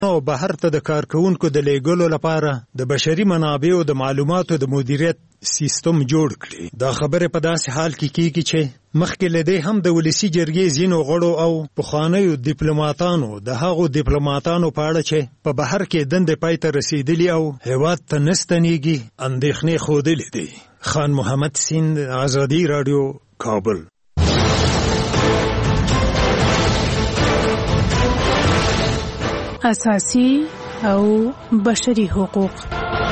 او بهر ته د کارکونکو د لیږلو لپاره د بشري منابعو د معلوماتو د مدیریت سیستم جوړ کړي. دا خبره په داسې حال کې کیږي چې مخکې له دې هم د ولسي جرګې ځینو غړو او پخوانیو ډیپلوماټانو د هغو ډیپلوماټانو په اړه چې په بهر کې دندې پای ته رسېدلي او هېواد ته نه ستنېږي اندېښنې ښودلې دي. خان محمد سیند، ازادي راډیو، کابل. اساسي او بشري حقوق.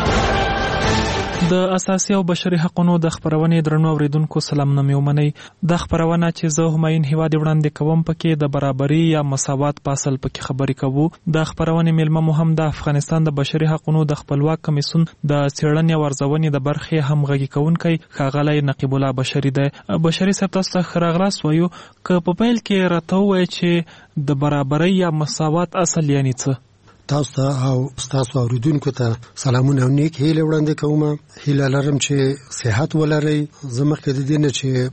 د اساسي او بشري حقوقو د خبرونې درنو اوریدونکو سلام نوم یو منی. د خبرونه چې زه هماین هیواد وړاندې کوم پکې د برابرۍ یا مساوات په اصل پکې خبرې کوو. د خبرونې ملمه مهم د افغانستان د بشري حقوقو د خپلواک کمیسیون د څېړنې او ارزونې د برخې همغږي کوونکی ښاغلی نقیب الله بشري دی. بشري صاحب تاسو ته ښه راغلاست وایو. که په پیل کې راته ووایئ چې د برابرۍ یا مساوات اصل یعنی څه؟ تاسو ته او تاسو اوریدونکو ته سلامونه او نیک هیله وړاندې کوم. هیله لرم چې صحت ولرئ. زه مخکې د دې نه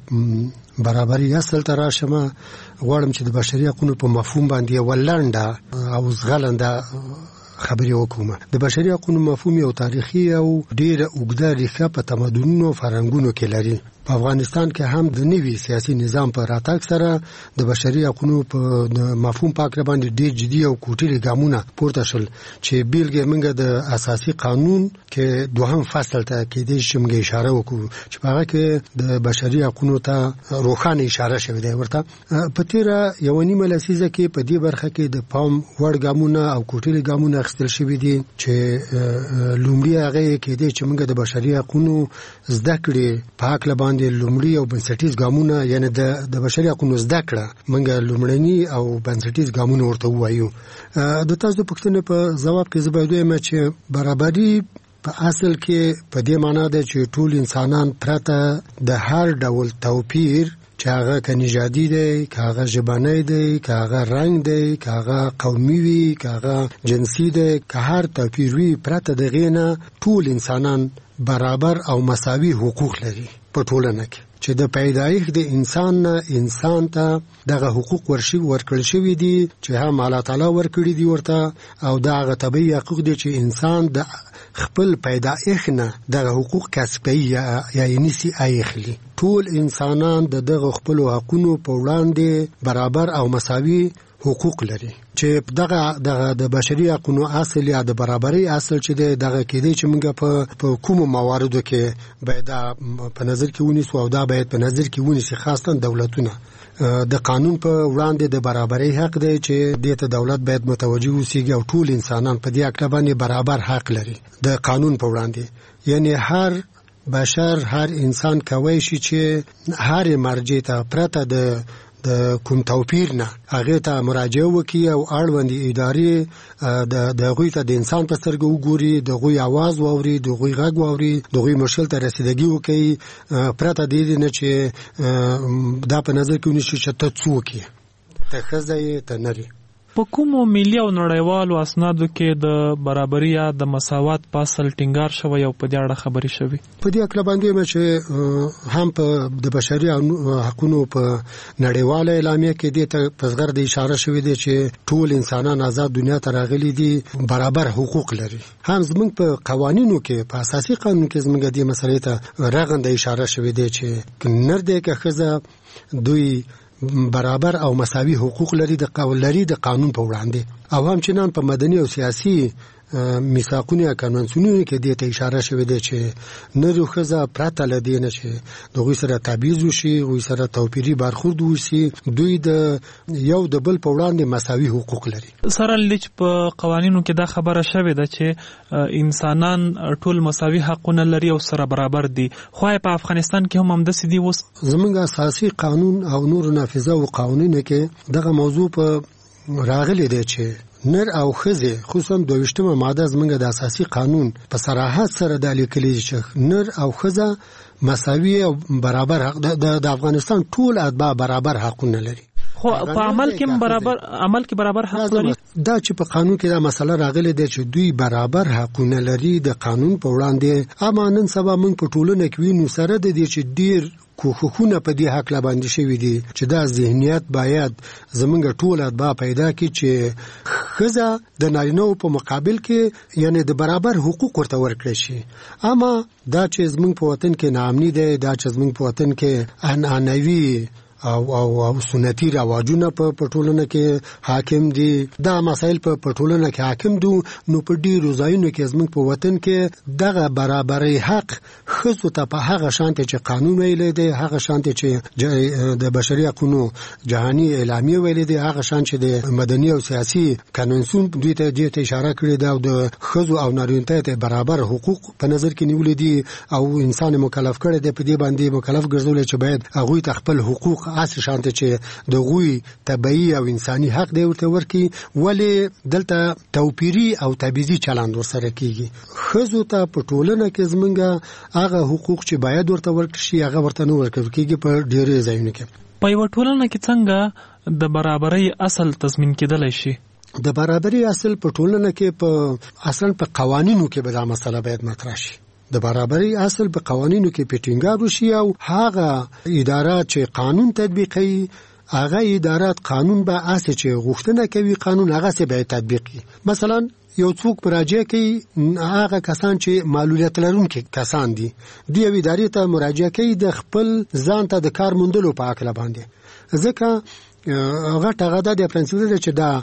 چې برابرۍ اصل ته راشم غواړم چې د بشري حقوقو په مفهوم باندې ولنډه او زغلنده خبرې وکوم. د بشري حقوقو مفهوم یو تاریخي او ډېره اوږده ریښه په تمدنونو فرهنګونو کې لري. په افغانستان کې هم د نوي سیاسي نظام په راتګ سره د بشري حقوقو په مفهوم پاک باندې ډېر جدي او کوټلي ګامونه پورته شول چې بیلګې موږ د اساسي قانون کې دوهم فصل ته کې د شمګه اشاره وکړو چې په هغه کې د بشري حقوقو ته روښانه اشاره شوې ده. ورته په تیر یو نیمه لسیزه کې په دې برخه کې د پام وړ ګامونه او کوټلي ګامونه اخیستل شوي دي چې لومړی هغه کې د چې موږ د بشري حقوقو زده کړې په حق لبان د لومړی او بنسټیز ګامونه یعنی د بشري حقوقو زده کړه موږ لومړني او بنسټیز ګامونه ورته وایو. د تاسو پوښتنې په جواب کې زه باید وایم چې برابري په اصل کې په دې معنی ده چې ټول انسانان پرته د هر ډول توپیر چې هغه که نژادي دی، که هغه ژبنی دی، که هغه رنګ دی، که هغه قومي وي، که هغه جنسي دی، که هر توپیر وي پرته د هغې نه ټول انسانان برابر او مساوي حقوق لري په ټولنه کې. چې د پیدایښت د انسان نه انسان ته دغه حقوق ورکړل شوي دي چې هم الله تعالی ورکړي دي ورته، او دا هغه طبیعي حقوق دي چې انسان د خپل پیدایښت نه دغه حقوق کسبي یا نیسي اخلي. ټول انسانان د دغه خپل حقوقو په وړاندې برابر او مساوي حقوق لري. چې دغه د بشري حقوقو اصل یا د برابرۍ اصل چې دغه کېدی چې موږ په کوم مواردو کې باید په نظر کې ونیسو او دا باید په نظر کې ونیسي خاصه دولتونه. د قانون په وړاندې د برابرۍ حق دی چې دې ته دولت باید متوجه اوسیږي او ټول انسانان په دې حق باندې برابر حق لري د قانون په وړاندې. یعنی هر بشر، هر انسان کوي شي چې هر مرجع ته پرته د کوم توپیر نه هغه ته مراجعه وکړي او اړوندې ادارې د هغوی ته د انسان په سترګه وګوري، د هغوی اواز واوري، د هغوی غږ واوري، د هغوی مشکل ته رسیدګي وکړي پرته د دې نه چې دا په نظر کې ونیسي چې ته څوک یې، ته ښځه یې، ته نر یې. په کومو ملي او نړیوالو اسنادو کې د برابرۍ یا د مساوات په اصل ټینګار شوی او په دې اړه خبرې شوي؟ په دې اړه باندې چې هم په د بشري حقوقو په نړیواله اعلامیه کې دې ته په زغر د اشاره شوې ده چې ټول انسانان آزاد دنیا ته راغلي دي، برابر حقوق لري. هم زموږ په قوانینو کې په اساسي قانون کې زموږ دې مسلې ته رغنده اشاره شوې ده چې نر دی که ښځه دوی برابر او مساوي حقوق لري د قانون په وړاندې. او هم چنان په مدني او سیاسي میثاقونو یا کنونسیونونو کې دې ته اشاره شوې ده چې نر او ښځه پرته له دې نه چې د هغوی سره تبعیض وشي، هغوی سره توپیري برخورد وشي، دوی د یو د بل په وړاندې مساوي حقوق لري. سره لچ په قوانینو کې دا خبره شوې ده چې انسانان ټول مساوي حقونه لري او سره برابر دي، خو په افغانستان کې هم همداسې دي. اوس زموږ اساسي قانون او نور نافذه او قوانینو کې دغه موضوع په راغلی دی چې نر او ښځې خصوصا 22مه ماده زموږ د اساسي قانون په صراحت سره دا لیکلي چې نر او ښځه مساوي او برابر حق د افغانستان ټول اتباع برابر حقونه لري. خو په عمل کې برابر حق لري. دا چې په قانون کې دا مسله راغلي ده چې دوی برابر حقونه لري د قانون په وړاندې. اما نن سبا موږ په ټولنه کې وینو سره د دې چې ډیر کوښښونه په دې حق لا باندې شوي دي چې دا ذهنیت باید زمونږ ټول اتباع پیدا کړي چې ښځه د نارینه‌و په مقابل کې یعنی د برابر حقوق ورته ورکړي شي. اما دا چې زمونږ په وطن کې ناامني ده، دا چې زمونږ په وطن کې عنعنوي او سنتي رواجونه په ټولنه کې حاکم دي، دا مسایل په ټولنه کې حاکم دي، نو په ډیرو ځایونو کې زموږ په وطن کې دغه برابرۍ حق ښځو ته په هغه شانتي چې قانون ویلی دی، هغه شانتي چې د بشري حقوقو جهاني اعلامیه ویلی دی، هغه شان چې د مدني او سیاسي کنونسیون دوی ته دې اشاره کړې ده او د ښځو او نارینه ته برابر حقوق په نظر کې نیولې دي او انسان مکلف کړی دی، په دې باندې مکلف ګرځولې چې باید هغوی ته خپل حقوق اصل شانته چې د غوي طبيعي او انساني حق دی ورته ورکی. ولې دلته توپیری او تبعیضي چلند ورسره کیږي؟ خزو ته په ټولنه کې زمونږه هغه حقوق چې باید ورته ورکړي شي هغه ورته نه ورکړي کیږي په ډېرې ځایونو کې. په یو ټولنه کې څنګه د برابرۍ اصل تضمین کېدلی شي؟ د برابرۍ اصل په ټولنه کې په اصل په قوانینو کې به دا مسله باید مطرح شي. د برابرۍ اصل په قوانینو کې پټینګار وشي او هغه ادارات چې قانون تطبیقوي هغه ادارات قانون به اساس چې غوښتنه کوي قانون هغه څه به تطبیقي. مثلا یو څوک مراجعه کوي، هغه کسان چې معلولیت لرونکي کسان دي د یو ادارې ته مراجعه کوي د خپل ځان ته د کار موندلو په اړه باندې، ځکه هغه ټغه د پرنسپل چې دا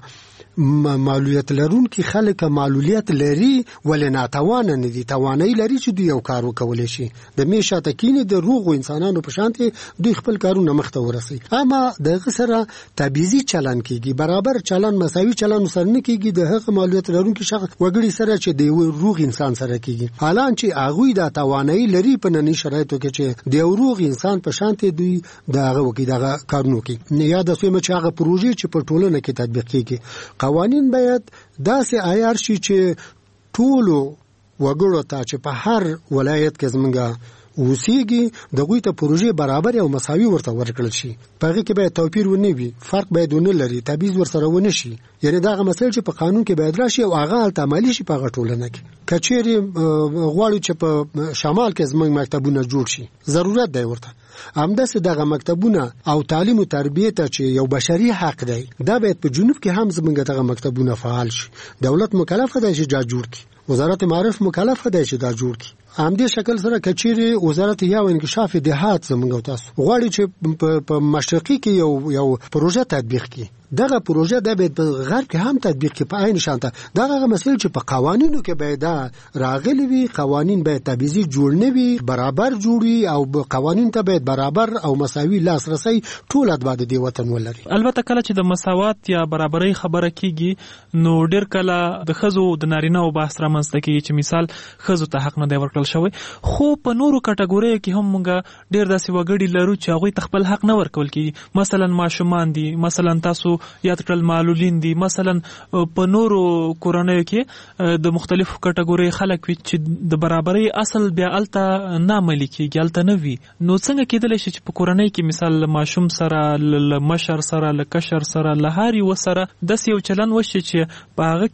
معلولیت لرونکي خلک معلولیت لري ولې ناتوان نه دي، توانایي لري چې دوی یو کار وکولای شي. د میشه تکینه د روغ انسانانو په شانتي دوی خپل کارونه مخته ورسي. اما د غسره تبعیضي چلن کیږي، برابر چلن مساوي چلن سره نه کیږي د هغه معلولیت لرونکي شخص وګړي سره چې د روغ انسان سره کیږي. حالان چې هغه د توانایي لري په ننني شرایطو کې چې د روغ انسان په شانتي دوی دغه وکي دغه کارونه کوي. یا د سومه چې هغه پروژې چې په ټولنه کې تطبیق کیږي، قوانین باید داسې عیار شي چې ټولو وګړو ته چې په هر ولایت کې زمونږ اوسېږي دغوی ته پروژې برابر او مساوي ورته ورکړل شي. په هغې کې باید توپیر ونه وي، فرق باید ونه لري، تبعیض ورسره ونه شي. یعنې دغه مسایل چې په قانون کې باید راشي او هغه هلته عملي شي په هغه ټولنه کې. که چیرې غواړو چې په شمال کې زموږ مکتبونه جوړ شي، ضرورت دی ورته همداسې دغه مکتبونه او تعلیم او تربیه ته چې یو بشري حق دی، دا باید په جنوب کې هم زموږ دغه مکتبونه فعال شي. دولت مکلف دی چې دا جوړ کړي، وزارت معارف مکلف دی چې دا جوړ کړي. همدې شکل سره کچېری وزارت یا انکشاف دهات زموږ تاسو غواړي چې په مشرقي کې یو پروژه تطبیق کړي، دغه پروژه د به غرب کې هم تطبیق کړي په عین شانته. دغه مسایل چې په قوانینو کې باید راغلي وي، قوانین باید تبعیضي جوړ نه وي، برابر جوړي او قوانین ته باید برابر او مساوي لاسرسي ټول اتباع د وطن ولري. البته کله چې د مساوات یا برابرۍ خبره کیږي نو ډیر کله د خزو د نارینه او بحث رامنځته کیږي چې مثال خزو ته حق نه دی ورکړل شوی، خو په نورو کټګوریو کې هم موږ ډیر داسې وګړي لرو چې هغوی ته خپل حق نه ورکول کیږي. مثلا ماشومان دي، مثلا تاسو یاد کړل معلولین دي، مثلا په نورو کورنیو کې د مختلفو کټګوري خلک وي چې د برابرۍ اصل بیا الته نه عملي کیږي، الته نه وي. نو څنګه کېدلی شي چې په کورنۍ کې مثال ماشوم سره له مشر سره له کشر سره له هر یو سره داسې یو چلن وشي چې په هغه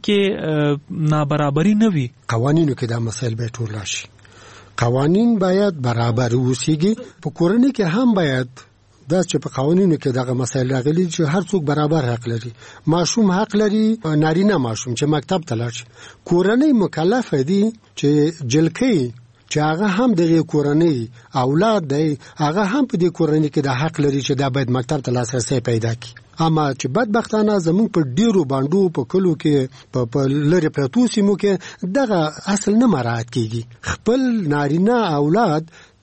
کې نابرابري نه وي؟ قوانینو کې دا مسایل به ټول راشي. قوانین باید برابر اوسېږي. په کورنۍ کې هم باید دا چې په قوانینو کې دغه مسایل راغلي چې هر څوک برابر حق لري. ماشوم حق لري، نارینه ماشوم چې مکتب ته لاړ شي. کورنۍ مکلف دي چې جلکۍ چې هغه هم د کورنۍ اولاد دی، هغه هم په دې کورنۍ کې د حق لري چې دا باید مکتب ته لاسرسي پیدا کړي. اما چې بدبختانه زموږ په ډیرو باندو په کلو کې په لری پرتو سیمو کې دغه اصل نه مراعات کیږي. خپل نارینه اولاد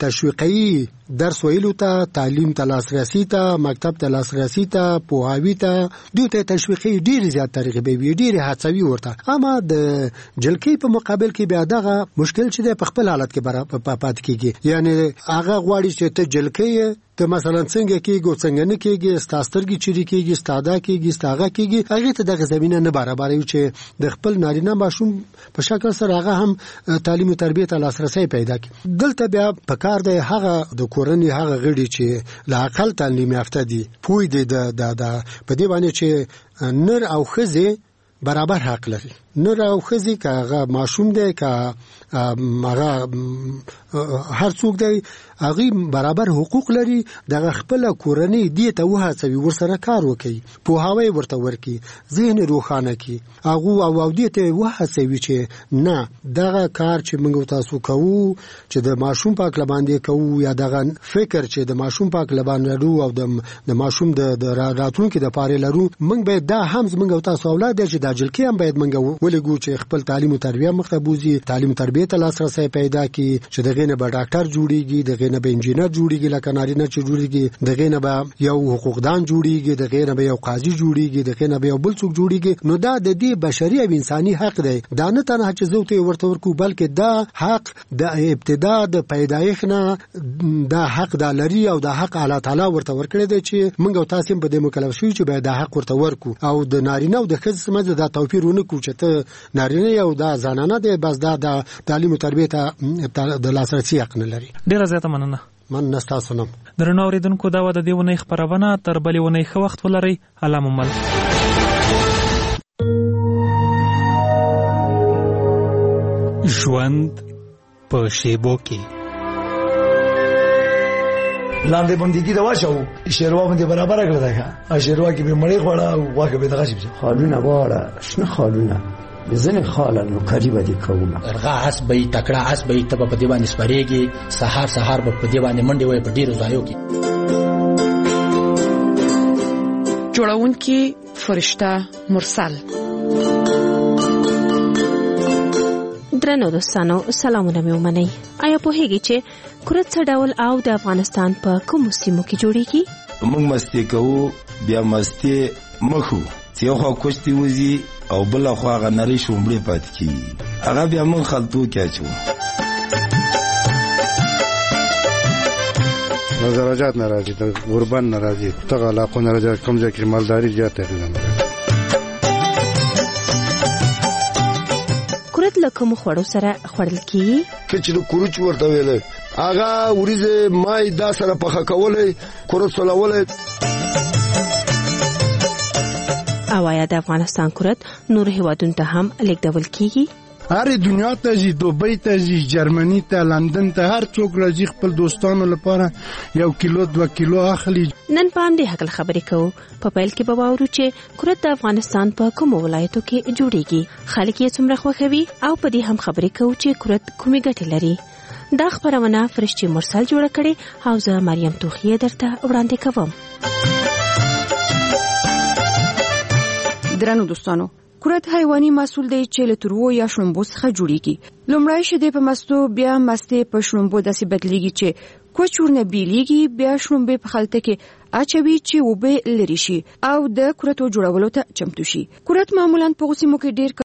تشویقي درس ویلو ته، تعلیم ته لاسرسي ته، مکتب ته لاسرسي ته، پوهاوی ته دوی ته تشویقي ډیر زیات طریقې به وي، ډیر هڅوي ورته. اما د جلکۍ په مقابل کې بیا دغه مشکل چې په خپل حالت کې پات کیږي. یعنی هغه غواړي چې ته جلکۍ ته مثلا څنګه کېږي څنګه نه کېږي ستا سترګې چیرې کېږي ستا دا کېږي ستا هغه کېږي هغې ته دغه زمینه نه برابروي چې د خپل نارینه ماشوم په شکل سره هغه هم تعلیم او تربیت ته لاسرسی پیدا کړي. دلته بیا پکار دی هغه د کورنۍ هغه غړي چې له اقل تعلیم یافته دي پوه دي د په دې باندې چې نر او ښځې برابر حق لري. نر او ښځې که هغه ماشوم دی که هغه هر څوک دی هغه برابر حقوق لري. دغه خپل کورنۍ دې ته وهڅوي ورسره کار وکړي پوهاوی ورته ورکړي ذهن روښانه کړي هغه او دې ته وهڅوي چې نه دغه کار چې موږ تاسو کوو چې د ماشوم په اړه باندې کوو یا دغه فکر چې د ماشوم په اړه باندې لرو او د ماشوم د راتلونکي د پاره لرو موږ باید دا هم موږ تاسو اولاد چې د اجل کې هم باید موږ ولګو چې خپل تعلیم او تربیه مختبوزي تعلیم تربیه ته لاسرسی پیدا کړي چې دغه نه به ډاکټر جوړیږي دغه نه به انجینر جوړیږي لکه نارینه چې جوړیږي دغه نه به یو حقوقدان جوړیږي دغه نه به یو قاضي جوړیږي دغه نه به یو بل څوک جوړیږي. نو دا د دې بشري او انساني حق دی. دا نه تنها چې زه ته ورته ورکو بلکې دا حق د ابتدا د پیدایښت نه دا حق د لري او دا حق الله تعالی ورته ورکړی دی چې موږ تاسو په دې مکلف شو چې باید دا حق ورته ورکو او د نارینه او د ښځې سمجه دا توپیر ونه کو چې ته نارینه یو دا زنانه دی بس دا د تعلیم او تربیه ته د لاسرسي حق نه لري. ډیره زیاته مننه. من نستاسو نم درنو اوریدونکو دا و د دې ونې خبرونه تر بلې ونې ښه وخت ولرئ. الله مو مل. ژوند په شیبو کې لاندې بندګي دا واچو شیروا باندې برابر کړل دا شیروا کې به مړی خوړه او واګه به دغه شي خالونه واړه شنه خالونه بزنه خاله نو قریبه دي کومه ارغا حسبې تکړه حسبې تب په دی باندې سپریږي سحر په دی باندې منډي وای په ډیرو ځایو کې جوړونکي فرشته مرسل. درنو دوستانو سلامونه مې ومنئ. آیا پوهیږئ چې کرت څه ډول او د افغانستان په کومو سیمو کې جوړیږي؟ موږ مستی کوو بیا مستی مخو چې یو خوا کوشتي وزي او بل خوا هغه نری شومړې پاتې کیږي هغه بیا موږ خلطو کې اچو. درجات ناراضي د غربان ناراضي تغه علاقو ناراضي کوم ځای کې مالداري زیاته ده. کرت له کوم خوړو سره خوړل کیږي؟ چې د کوروچ ورته ویل هغه وریزه مای دا سره پخه کولې کرت سولولې. او آیا د افغانستان کرت نور هیوادونو ته هم لیږدول کیږي؟ هر دنیا ته ځي دوبۍ ته ځي جرمني ته لندن ته هر څوک راځي خپل دوستانو لپاره 1 کیلو 2 کیلو اخلي. نن په همدې حق خبرې کوو. په پیل کې به واورو چې کرت د افغانستان په کومو ولایتو کې جوړیږي خلک یې څومره خوښوي او په دې هم خبرې کوو چې کرت کومې ګټې لري. دا خبرونه فرشته مرسل جوړه کړې او زه مریم توخیه درته وړاندې کوم. درنو دوستانو کرت حیواني محصول دی چې له ترو یا شړمبو څخه جوړیږي. لومړی شیدې په مستو بیا مستې په شړمبو داسې بدلیږي چې کوچورنه بیلیږي بیا شړمبې په خلطه کې اچوي چې وبې لري شي او د کرتو جوړولو ته چمتو شي. کرت معمولا په غوسیمو کې ډیر